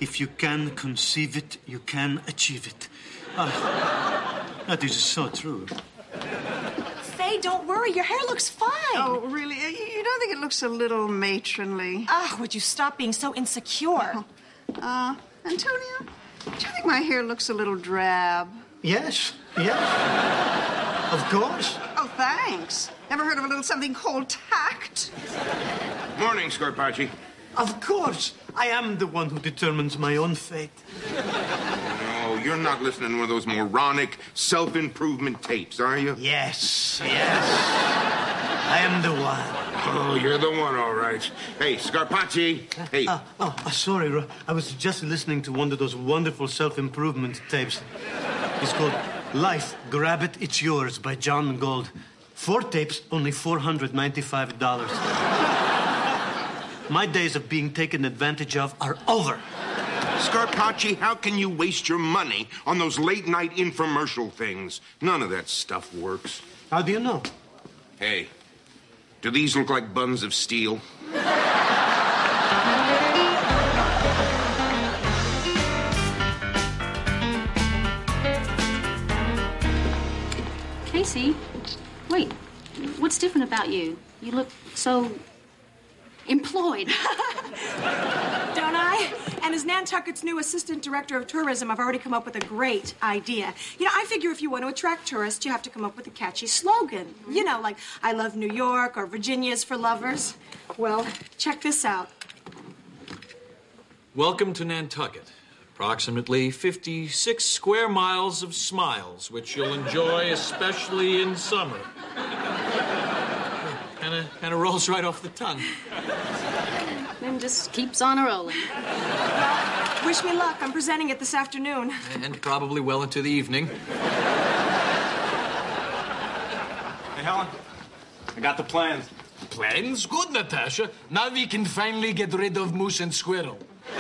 If you can conceive it, you can achieve it. That is so true. Faye, don't worry. Your hair looks fine. Oh, really? You don't think it looks a little matronly? Would you stop being so insecure? Antonio, do you think my hair looks a little drab? Yes. Of course. Oh, thanks. Ever heard of a little something called tact? Morning, Scarpacci. Of course. I am the one who determines my own fate. No, you're not listening to one of those moronic self-improvement tapes, are you? Yes. I am the one. Oh, you're the one, all right. Hey, Scarpacci. Hey. Sorry, I was just listening to one of those wonderful self-improvement tapes. It's called Life, Grab It, It's Yours by John Gold. 4 tapes, only $495. My days of being taken advantage of are over. Scarpacci, how can you waste your money on those late-night infomercial things? None of that stuff works. How do you know? Hey, do these look like buns of steel? Casey, wait. What's different about you? You look so employed. Don't I? And as Nantucket's new assistant director of tourism, I've already come up with a great idea. You know, I figure if you want to attract tourists, you have to come up with a catchy slogan. You know, like, I love New York or Virginia's for lovers. Well, check this out. Welcome to Nantucket. Approximately 56 square miles of smiles, which you'll enjoy especially in summer. Kind of rolls right off the tongue. Then just keeps on rolling. Well, wish me luck. I'm presenting it this afternoon. And probably well into the evening. Hey, Helen, I got the plans. Plans? Good, Natasha. Now we can finally get rid of Moose and Squirrel.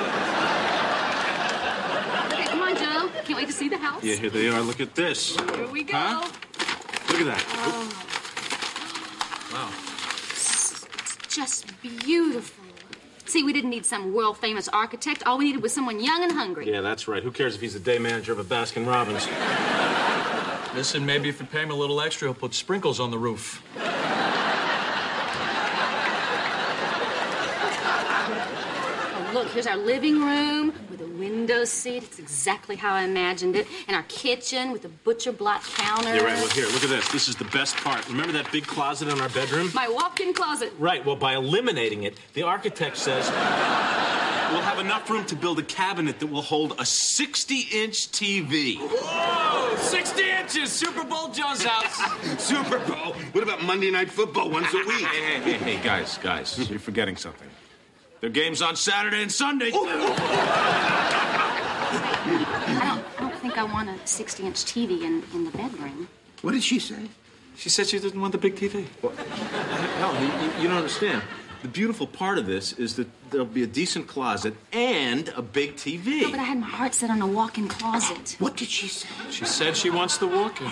Okay, come on, Joe. Can't wait to see the house. Yeah, here they are. Look at this. Here we go. Huh? Look at that. Wow. It's just beautiful. See, we didn't need some world-famous architect. All we needed was someone young and hungry. Yeah, that's right. Who cares if he's the day manager of a Baskin-Robbins? Listen, maybe if you pay him a little extra, he'll put sprinkles on the roof. Oh, look, here's our living room with a window seat. It's exactly how I imagined it. And our kitchen with a butcher block counter. You're right. Well, here, look at this. This is the best part. Remember that big closet in our bedroom? My walk-in closet. Right. Well, by eliminating it, the architect says we'll have enough room to build a cabinet that will hold a 60-inch TV. Whoa! 60 inches! Super Bowl Joe's house. Super Bowl? What about Monday Night Football once a week? Hey, guys, you're forgetting something. Their game's on Saturday and Sunday. I don't think I want a 60-inch TV in the bedroom. What did she say? She said she didn't want the big TV. Helen, you don't understand. The beautiful part of this is that there'll be a decent closet and a big TV. No, but I had my heart set on a walk-in closet. What did she say? She said she wants the walk-in.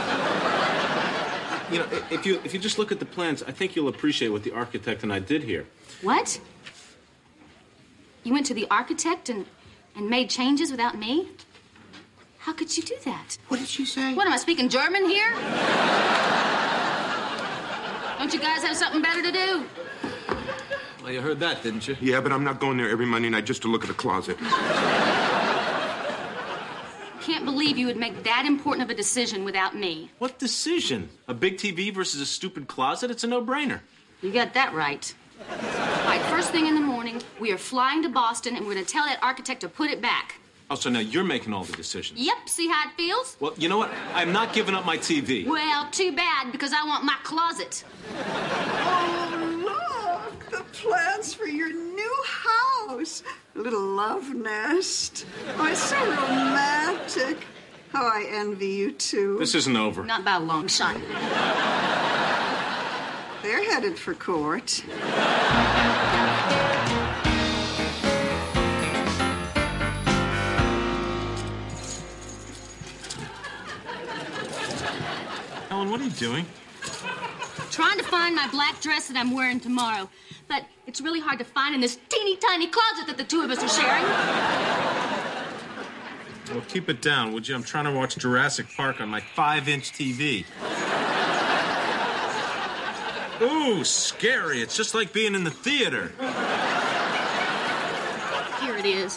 You know, if you just look at the plans, I think you'll appreciate what the architect and I did here. What? You went to the architect and made changes without me? How could you do that? What did she say? What, am I speaking German here? Don't you guys have something better to do? Well, you heard that, didn't you? Yeah, but I'm not going there every Monday night just to look at a closet. Can't believe you would make that important of a decision without me. What decision? A big TV versus a stupid closet? It's a no-brainer. You got that right. All right, first thing in the morning, we are flying to Boston, and we're going to tell that architect to put it back. Oh, so now you're making all the decisions. Yep, see how it feels? Well, you know what? I'm not giving up my TV. Well, too bad, because I want my closet. Oh, look, the plans for your new house. A little love nest. Oh, it's so romantic. Oh, I envy you, too. This isn't over. Not by a long shot. They're headed for court. Helen, what are you doing? trying to find my black dress that I'm wearing tomorrow. But it's really hard to find in this teeny tiny closet that the two of us are sharing. Well, keep it down, would you? I'm trying to watch Jurassic Park on my 5-inch TV. Ooh, scary. It's just like being in the theater. Here it is.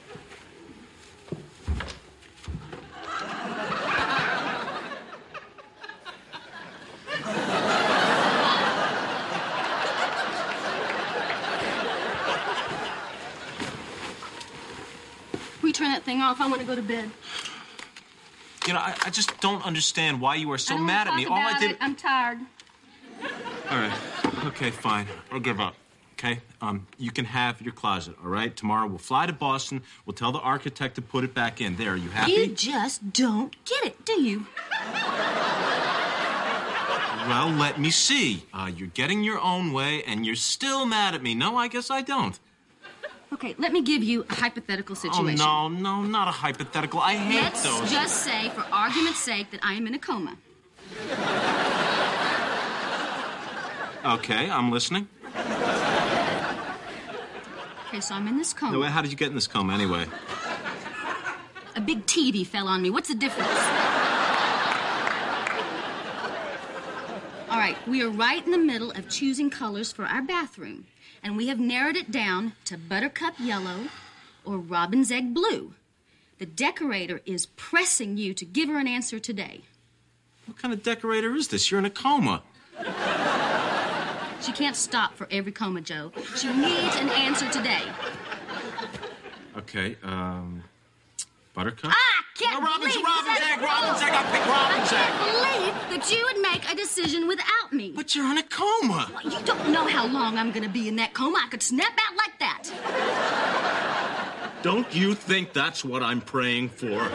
Will you turn that thing off? I want to go to bed. You know, I just don't understand why you are so I don't mad at wanna me. talk All I about did... it. I'm tired. All right. Okay, fine. I'll give up. Okay? You can have your closet, all right? Tomorrow we'll fly to Boston. We'll tell the architect to put it back in. There, are you happy? You just don't get it, do you? Well, let me see. You're getting your own way, and you're still mad at me. No, I guess I don't. Okay, let me give you a hypothetical situation. Oh, no, not a hypothetical. I hate Let's those. just say, for argument's sake, that I am in a coma. Okay, I'm listening. Okay, so I'm in this coma. No, how did you get in this coma, anyway? A big TV fell on me. What's the difference? All right, we are right in the middle of choosing colors for our bathroom. And we have narrowed it down to buttercup yellow or robin's egg blue. The decorator is pressing you to give her an answer today. What kind of decorator is this? You're in a coma. She can't stop for every coma, Joe. She needs an answer today. Okay, buttercup? Can't Robin's believe egg, Robin's egg. I'll pick Robin's I egg. can't believe that you would make a decision without me. But you're in a coma. Well, you don't know how long I'm going to be in that coma. I could snap out like that. Don't you think that's what I'm praying for?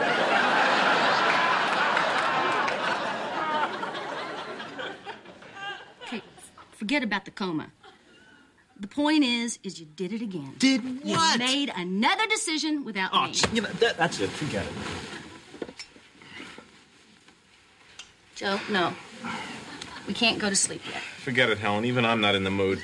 Okay, forget about the coma. The point is you did it again. Did You what? made another decision without Oh, me. you know, that's it. Forget it. Joe, no. We can't go to sleep yet. Forget it, Helen. Even I'm not in the mood.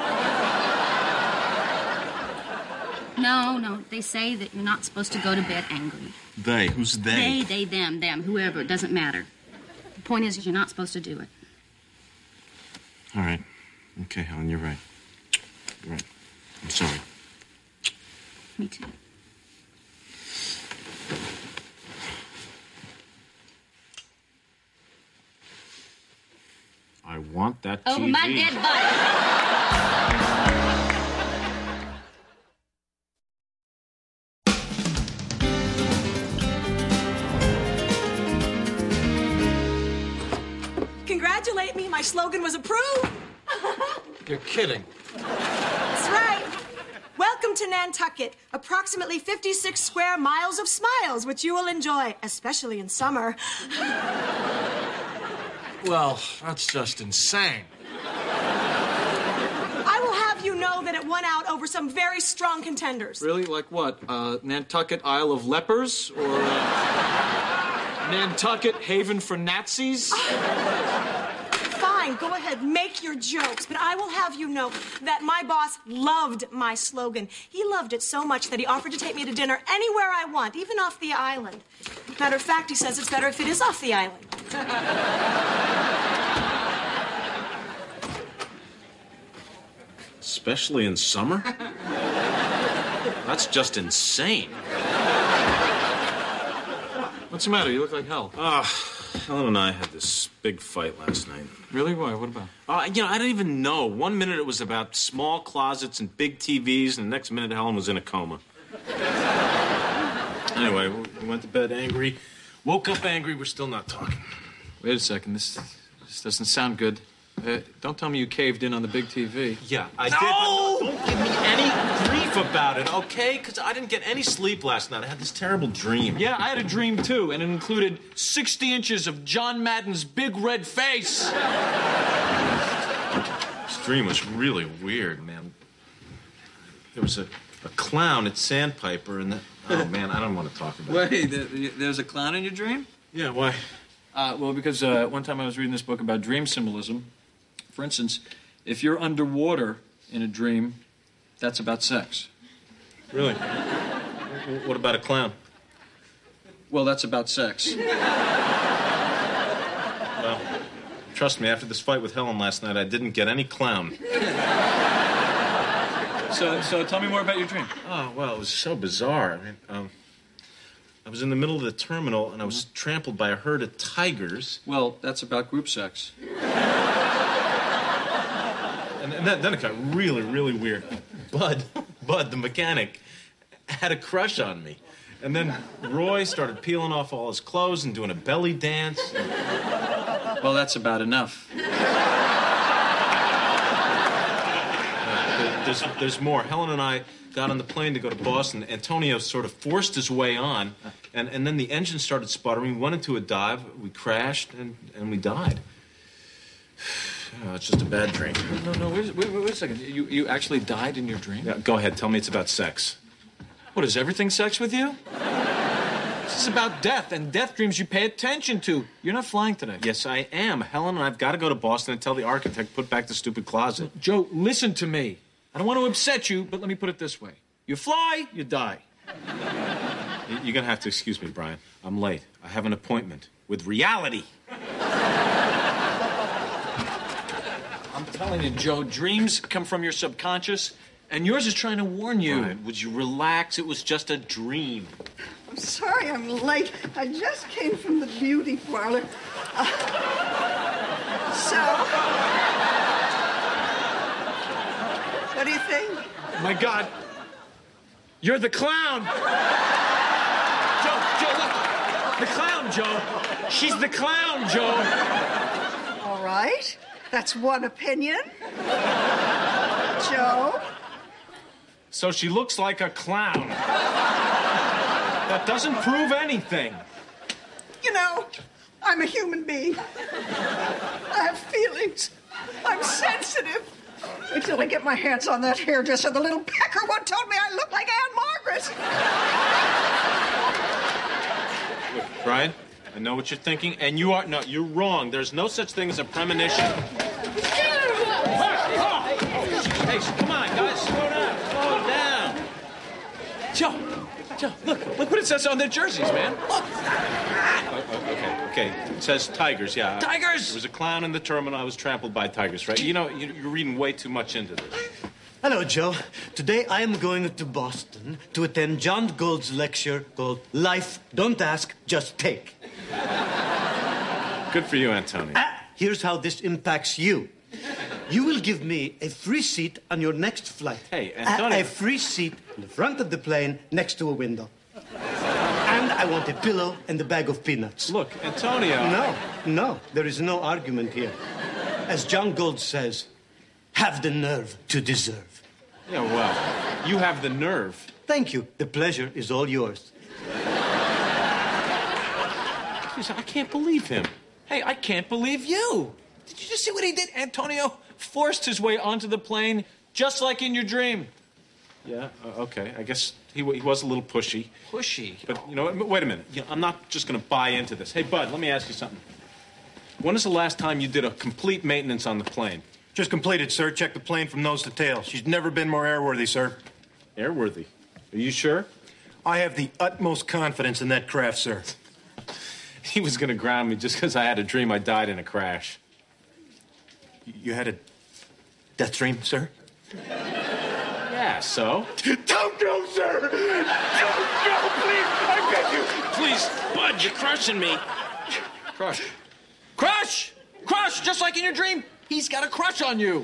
No. They say that you're not supposed to go to bed angry. They? Who's they? They, them, whoever. It doesn't matter. The point is you're not supposed to do it. All right. Okay, Helen, you're right. You're right. I'm sorry. Me too. I want that TV. Over my dead body. Congratulate me, my slogan was approved. You're kidding. That's right. Welcome to Nantucket, approximately 56 square miles of smiles, which you will enjoy, especially in summer. Well, that's just insane. I will have you know that it won out over some very strong contenders. Really? Like what? Nantucket Isle of Lepers? Or Nantucket Haven for Nazis? Fine, go ahead, make your jokes, but I will have you know that my boss loved my slogan. He loved it so much that he offered to take me to dinner anywhere I want, even off the island. Matter of fact, he says it's better if it is off the island. Especially in summer? That's just insane. What's the matter? You look like hell. Helen and I had this big fight last night. Really? Why? What about? I don't even know. One minute it was about small closets and big TVs, and the next minute Helen was in a coma. Anyway, we went to bed angry, woke up angry, we're still not talking. Wait a second. This doesn't sound good. Don't tell me you caved in on the big TV. Yeah, I did. But don't give me any grief about it, okay? Because I didn't get any sleep last night. I had this terrible dream. Yeah, I had a dream too, and it included 60 inches of John Madden's big red face. This dream was really weird, man. There was a clown at Sandpiper, and oh, man, I don't want to talk about it. Wait, there's a clown in your dream? Yeah, why? Well, because one time I was reading this book about dream symbolism, For instance, if you're underwater in a dream, that's about sex. Really? What about a clown? Well, that's about sex. Well, trust me, after this fight with Helen last night, I didn't get any clown. So tell me more about your dream. Oh, well, it was so bizarre. I mean, I was in the middle of the terminal, and I was trampled by a herd of tigers. Well, that's about group sex. And then it got really, really weird. Bud, the mechanic, had a crush on me. And then Roy started peeling off all his clothes and doing a belly dance. Well, that's about enough. There's more. Helen and I got on the plane to go to Boston. Antonio sort of forced his way on, and then the engine started sputtering. We went into a dive, we crashed, and we died. Oh, it's just a bad dream. No, wait a second. You actually died in your dream? Yeah, go ahead. Tell me it's about sex. What, is everything sex with you? This is about death, and death dreams you pay attention to. You're not flying today. Yes, I am. Helen and I've got to go to Boston and tell the architect to put back the stupid closet. Joe, listen to me. I don't want to upset you, but let me put it this way. You fly, you die. You're going to have to excuse me, Brian. I'm late. I have an appointment with reality. I'm telling you, Joe, dreams come from your subconscious, and yours is trying to warn you. Brian, would you relax? It was just a dream. I'm sorry I'm late. I just came from the beauty parlor. What do you think? My God. You're the clown. Joe, look. The clown, Joe. She's the clown, Joe. All right. That's one opinion. Joe? So she looks like a clown. That doesn't prove anything. You know, I'm a human being. I have feelings. I'm sensitive. Until I get my hands on that hairdresser, the little pecker one told me I look like Aunt Margaret. Look, Brian, I know what you're thinking, and you are... No, you're wrong. There's no such thing as a premonition. Hey, come on, guys. Slow down. Slow down. Joe, look what it says on their jerseys, man. Look. Okay. It says tigers, yeah. Tigers! There was a clown in the terminal. I was trampled by tigers, right? You know, you're reading way too much into this. Hello, Joe. Today I am going to Boston to attend John Gould's lecture called Life, Don't Ask, Just Take. Good for you, Antonio. Here's how this impacts you. You will give me a free seat on your next flight. Hey, Antonio. A free seat in the front of the plane next to a window. And I want a pillow and a bag of peanuts. Look, Antonio. No, there is no argument here. As John Gould says, have the nerve to deserve. Yeah, well, you have the nerve. Thank you. The pleasure is all yours. Jeez, I can't believe him. Hey, I can't believe you. Did you just see what he did? Antonio forced his way onto the plane, just like in your dream. Yeah, okay. I guess he was a little pushy. Pushy? But, you know, wait a minute. I'm not just going to buy into this. Hey, Bud, let me ask you something. When is the last time you did a complete maintenance on the plane? Just completed, sir. Check the plane from nose to tail. She's never been more airworthy, sir. Airworthy? Are you sure? I have the utmost confidence in that craft, sir. He was going to ground me just because I had a dream I died in a crash. You had a death dream, sir? Yeah, so? Don't go, sir! Don't go, please! I beg you! Please, Bud, you're crushing me. Crush. Crush! Crush! Just like in your dream, he's got a crush on you.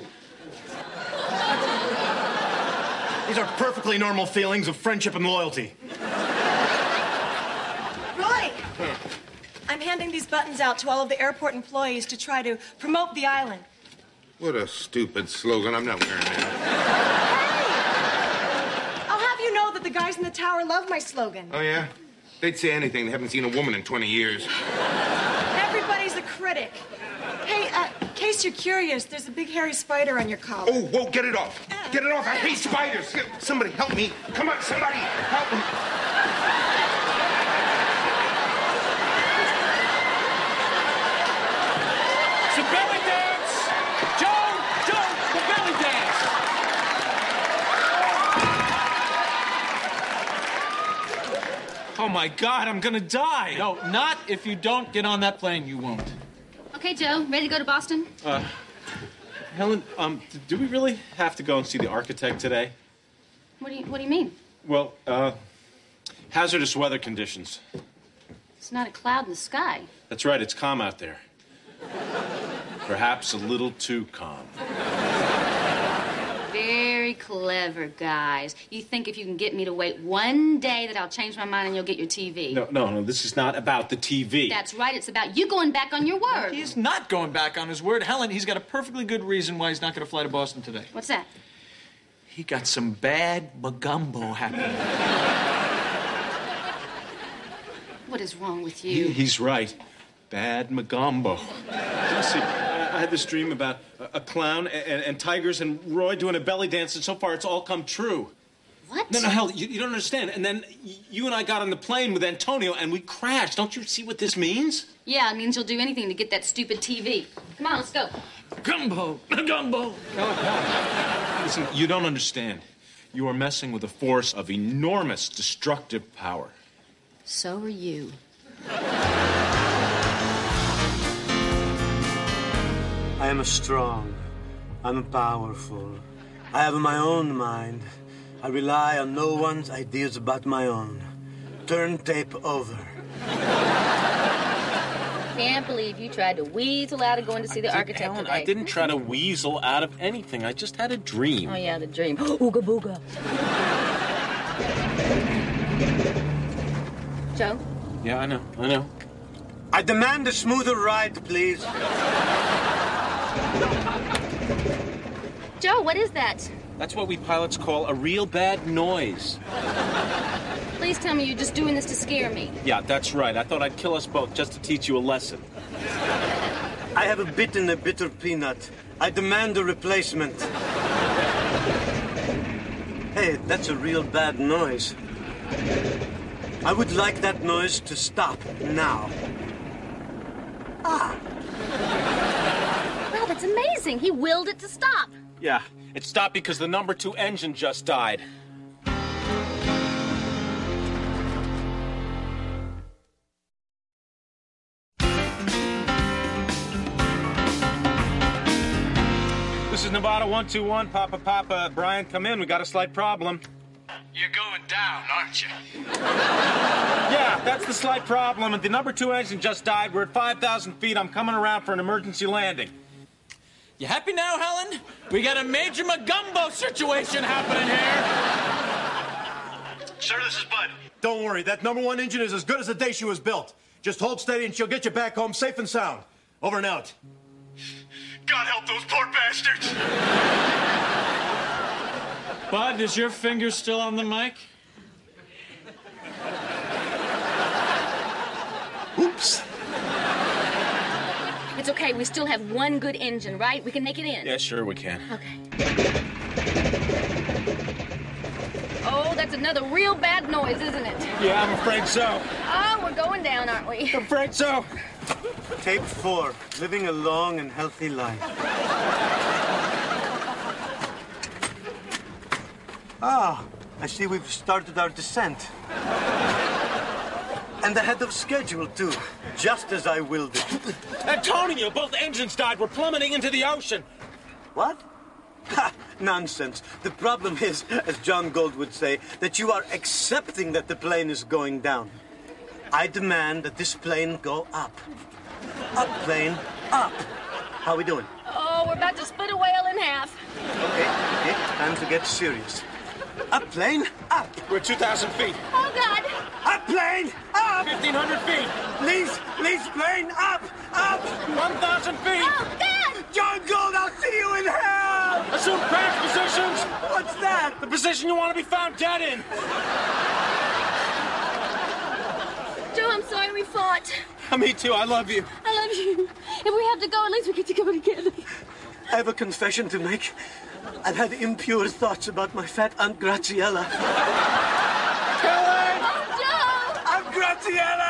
These are perfectly normal feelings of friendship and loyalty. Roy! I'm handing these buttons out to all of the airport employees to try to promote the island. What a stupid slogan. I'm not wearing that. I'll have you know that the guys in the tower love my slogan. Oh, yeah? They'd say anything. They haven't seen a woman in 20 years. Everybody's a critic. Hey, in case you're curious, there's a big hairy spider on your collar. Oh, whoa, get it off. Get it off. I hate spiders. Somebody help me. Come on, somebody help me. It's a belly dance! Joe! my God, I'm gonna die. No, not if you don't get on that plane, you won't. Okay, Joe, ready to go to Boston? Helen, do we really have to go and see the architect today? What do you mean? Well, hazardous weather conditions. It's not a cloud in the sky. That's right, it's calm out there. Perhaps a little too calm. Very clever, guys. You think if you can get me to wait one day that I'll change my mind and you'll get your TV. No, this is not about the TV. That's right, it's about you going back on your word. He's not going back on his word. Helen, he's got a perfectly good reason why he's not going to fly to Boston today. What's that? He got some bad magumbo happening. What is wrong with you? He's right. Bad Magumbo. See, I had this dream about a clown and tigers and Roy doing a belly dance, and so far it's all come true. What? No, hell, you don't understand. And then you and I got on the plane with Antonio, and we crashed. Don't you see what this means? Yeah, it means you'll do anything to get that stupid TV. Come on, let's go. Gumbo! Gumbo! Listen, you don't understand. You are messing with a force of enormous destructive power. So are you. I am strong. I'm powerful. I have my own mind. I rely on no one's ideas about my own. Turn tape over. Can't believe you tried to weasel out of going to see the architect Helen, today. I didn't try to weasel out of anything. I just had a dream. Oh, yeah, the dream. Ooga booga. Joe? Yeah, I know. I demand a smoother ride, please. Joe, what is that? That's what we pilots call a real bad noise. Please tell me you're just doing this to scare me. Yeah, that's right. I thought I'd kill us both just to teach you a lesson. I have bitten a bitter peanut. I demand a replacement. Hey, that's a real bad noise. I would like that noise to stop now. Wow, that's amazing. He willed it to stop. Yeah, it stopped because the number 2 engine just died. This is Nevada 121, Papa. Brian, come in. We got a slight problem. You're going down, aren't you? Yeah, that's the slight problem. The number 2 engine just died. We're at 5,000 feet. I'm coming around for an emergency landing. You happy now, Helen? We got a major Magumbo situation happening here. Sir, this is Bud. Don't worry, that number 1 engine is as good as the day she was built. Just hold steady and she'll get you back home safe and sound. Over and out. God help those poor bastards! Bud, is your finger still on the mic? Oops. It's okay. We still have one good engine, right? We can make it in. Yeah, sure we can. Okay. Oh, that's another real bad noise, isn't it? Yeah, I'm afraid so. Oh, we're going down, aren't we? I'm afraid so. Tape 4, living a long and healthy life. Ah, I see we've started our descent. And ahead of schedule, too. Just as I willed it. Antonio, both engines died. We're plummeting into the ocean. What? Ha! Nonsense. The problem is, as John Gold would say, that you are accepting that the plane is going down. I demand that this plane go up. Up, plane, up. How we doing? Oh, we're about to split a whale in half. Okay, time to get serious. Up, plane, up. We're 2,000 feet. Oh, God. Up, plane, up. 1,500 feet. Please, plane, up. 1,000 feet. Oh, God. John Gold, I'll see you in hell. Assume crash positions. What's that? The position you want to be found dead in. Joe, I'm sorry we fought. Me too. I love you. I love you. If we have to go, at least we get to go together. I have a confession to make. I've had impure thoughts about my fat Aunt Graziella. Helen! Oh, Joe! Aunt Graziella!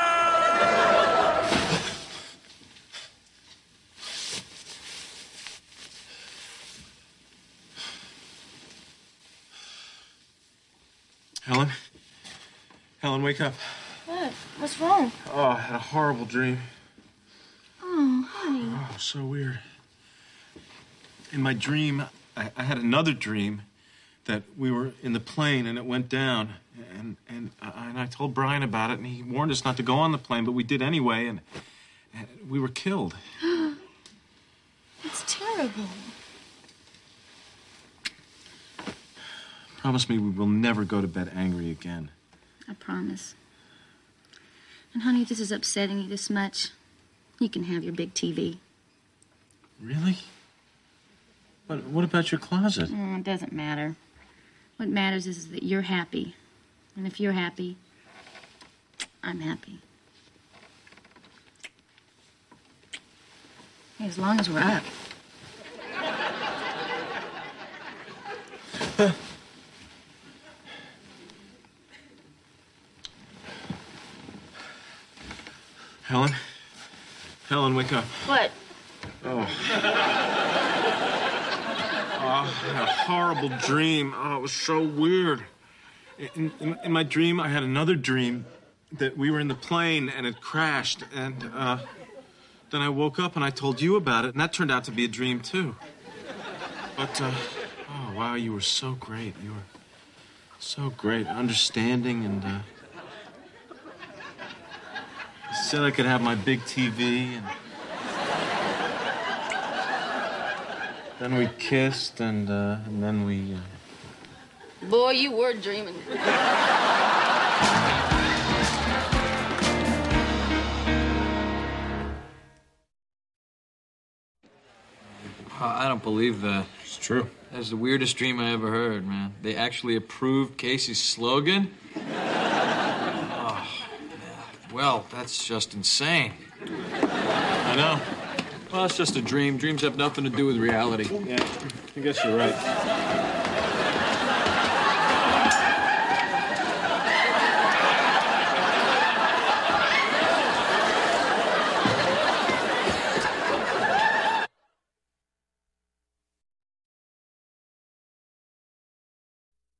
Helen, wake up. What? What's wrong? Oh, I had a horrible dream. Oh, honey. Oh, so weird. In my dream, I had another dream that we were in the plane and it went down. And I told Brian about it, and he warned us not to go on the plane, but we did anyway, and we were killed. That's terrible. Promise me we will never go to bed angry again. I promise. And honey, if this is upsetting you this much, you can have your big TV. Really? But what about your closet? It doesn't matter. What matters is that you're happy. And if you're happy, I'm happy. As long as we're up. Helen? Helen, wake up. What? Oh. I had a horrible dream. Oh, it was so weird. In my dream, I had another dream that we were in the plane and it crashed. And then I woke up and I told you about it, and that turned out to be a dream, too. But, oh, wow, you were so great. You were so great, understanding, and you said I could have my big TV, and then we kissed, and then we... Boy, you were dreaming. I don't believe that. It's true. That's the weirdest dream I ever heard, man. They actually approved Casey's slogan? Oh, man. Well, that's just insane. I know. Well, it's just a dream. Dreams have nothing to do with reality. Yeah, I guess you're right.